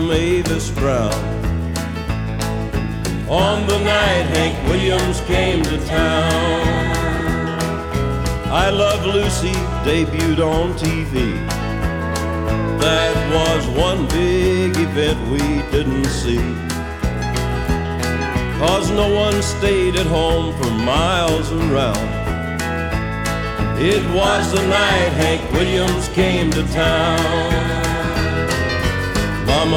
Mavis Brown. On the night Hank Williams came to town, I Love Lucy debuted on TV. That was one big event we didn't see, 'cause no one stayed at home for miles around. It was the night Hank Williams came to town.